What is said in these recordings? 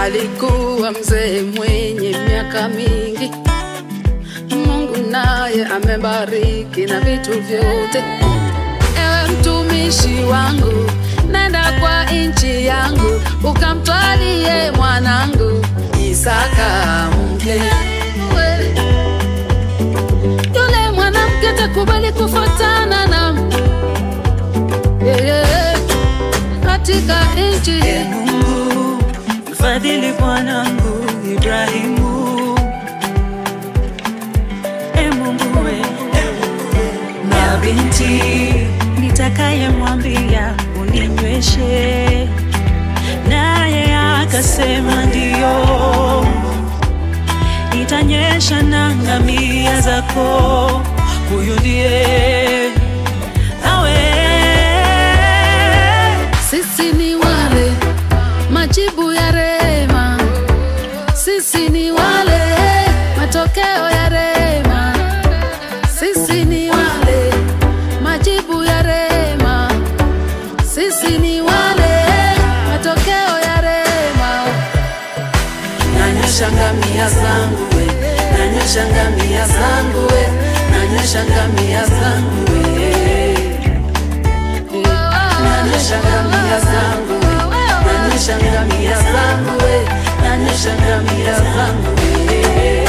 alikuwa mzee mwenye miaka mingi. Mungu naye amebariki na vitu vyote. Ewe mtumishi wangu, nenda kwa nchi yangu, ukamtwalie mwanangu Isaka mke. Yule mwanamke atakubali kufuatana na katika nchi. Mungu mfadhili bwanangu Ibrahimu. Mungu we, na binti nitakayemwambia uninyweshe, naye akasema ndio, nitanyesha na ngamia zako. Huyu ndiye awe. Sisi ni wale majibu ya rehema, sisi ni wale matokeo ya rehema, sisi ni wale majibu ya rehema, sisi ni wale matokeo ya rehema. Nanyosha ngamia zangu we, nanyosha ngamia zangu we, nanyosha ngamia zangu we, nanyosha ngamia zangu we, nanyosha ngamia zangu we, nanyosha ngamia zangu we.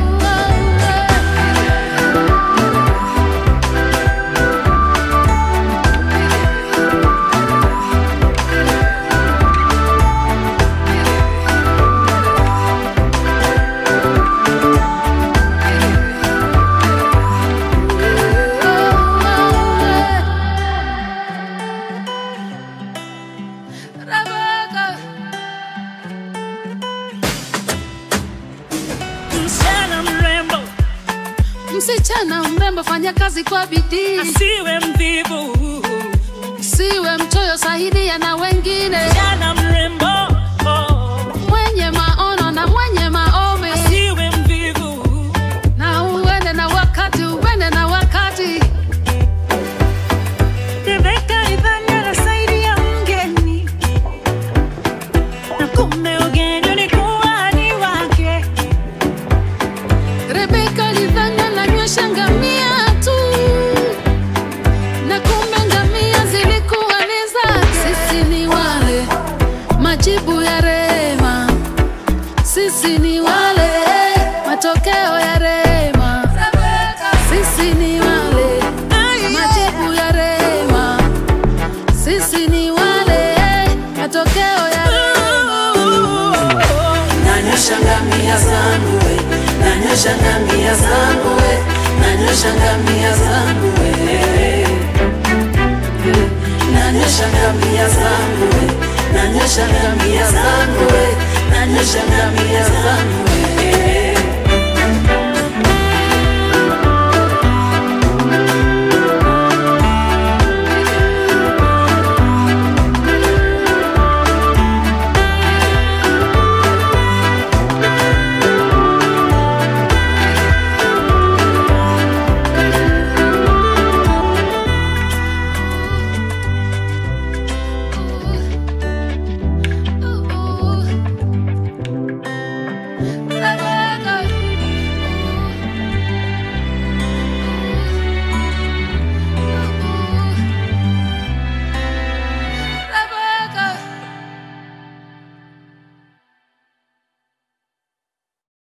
Msichana mrembo, fanya kazi kwa bidii, asiwe mvivu, siwe mchoyo, saidia na wengine. msichana mrembo, mwenye maono na mwenye maombi, asiwe mvivu, na uende na wakati, uende na wakati. Rebeka alifanya na saidia mgeni, na kumbe ugeni ulikuwa ni wake. Rebeka alifanya na nywesha ngamia tu, na kumbe ngamia zilikuwa ni zake. Sisi ni wale majibu ya rehema, sisi ni wale matokeo ya rehema, sisi ni wale majibu ya rehema, sisi ni wale matokeo ya rehema. Nanyosha ngamia zangu we, nanyosha ngamia zangu we, nanyosha ngamia zangu we, nanyosha ngamia zangu we, nanyosha ngamia zangu we, nanyosha ngamia zangu we.